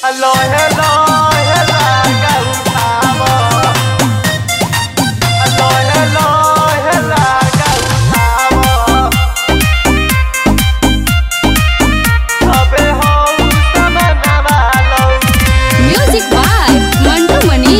लोहे लोहे लागा उठावो लोहे लोहे लागा उठावो अबे हो समनवा लो म्यूजिक बाय मंटू मनी।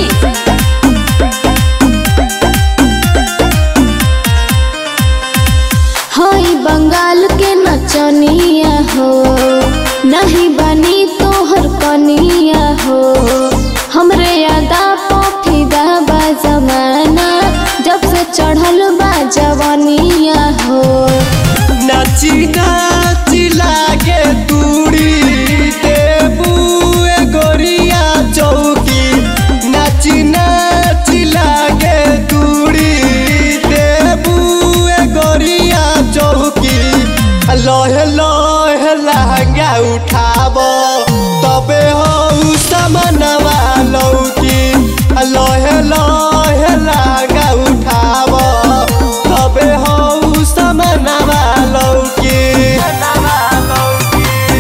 हई बंगाल के नचनिया हो नहीं बनी तोहर कनिया हो हमरे यादा पोफिदा बा जमाना जब से चढ़ल बा जवानिया हो। नाची नाची लागे तूड़ी देबू ए गोरिया चौकी नाची नाची लागे तूड़ी देबू ए गोरिया चौकी लोहे लोहे लहंगा उठाबो तबे हो समनवा लौकी लोहे लोहे लहंगा उठाबो तबे हो समनवा लौकी समनवा लौकी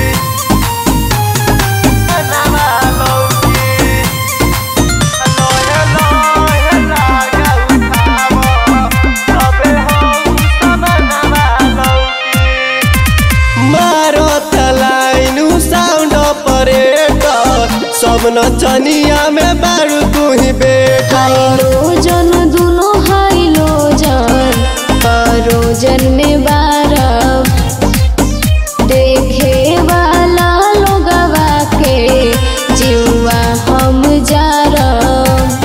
समनवा लौकी लोहे लोहे लहंगा उठाबो तबे हो समनवा लौकी मारो तलाइनु साउंड ऑपरेटर सब नचनिया में बारू तू ही बेटा हाइलोजन दुनो हाइलोजन परोजन में बारब देखे वाला लोगवा के जीवा हम जारब।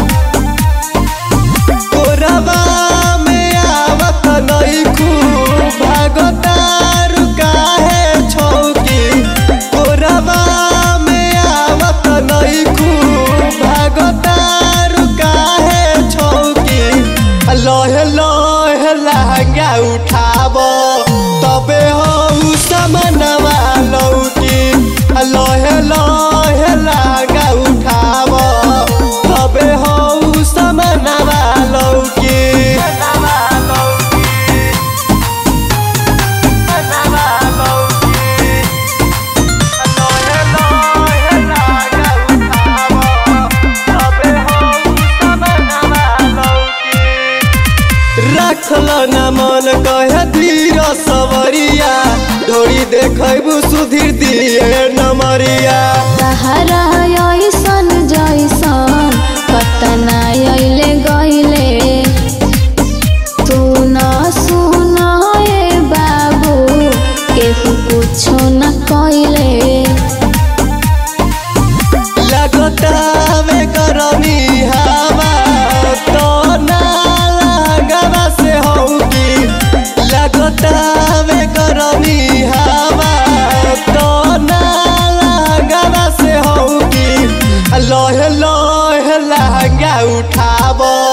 कोरबा में आवत नहीं खूब भागतार काहे छौकी कोरबा में आवत नहीं खूब भागतार काहे छौकी लोहे लोहे लहंगा उठाबो तबे हो समनवा लौकी लोहे लोहे लहंगा उठाबो तबे हो समनवा लौकी समनवा लौकी समनवा लौकी लोहे लोहे लहंगा उठाबो तबे हो समनवा लौकी रखल न मन कहे धीर सवरिया ढोरी देखबू सुधीर दिए नमरिया सहारा ऐसन जैसन कतना अइले गइले तू न सुन ए बाबू केहू कुछो न कइले। लगतावे करनी हवा तो ना लगवा से होगी लगतावे करनी हवा तो ना लगवा से होगी लोहे लोहे लहंगा उठाबो